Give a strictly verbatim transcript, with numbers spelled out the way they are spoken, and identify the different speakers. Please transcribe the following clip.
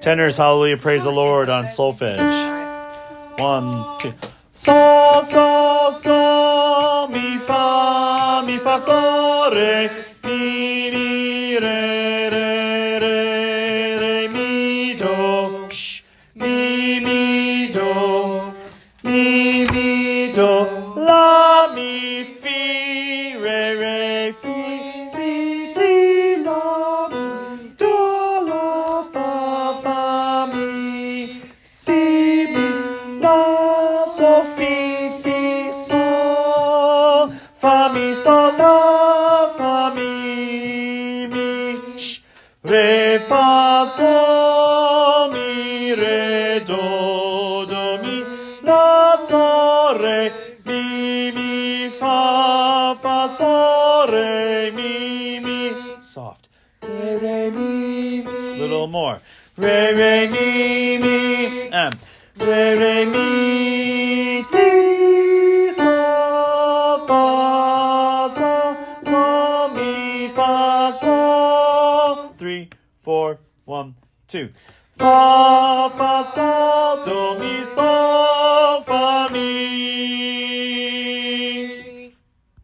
Speaker 1: Tenors, hallelujah, praise the Lord on solfege. One, two. So, so, so, mi, fa, mi, fa, so, re, mi, mi, re, re, re, re, mi, do, sh, mi, mi, do, mi, mi, do, la, mi, fi, re, re, fi, si, ti, la, mi, do, la, fa, fa, mi, si, mi, la, so, fi, fi, sol, fa, mi, sol, la, fa, mi, mi, sh, re, fa, sol, mi, re, do, do, mi, la, so, re, mi, mi, fa, fa, so, re, mi, mi, soft, re, re, mi, mi, little more, re, re, mi, mi, and re, re, mi, ti, so, fa, so, so, mi, fa, so, three, four, one, two, fa, fa, sol, do, mi, sol, fa, mi.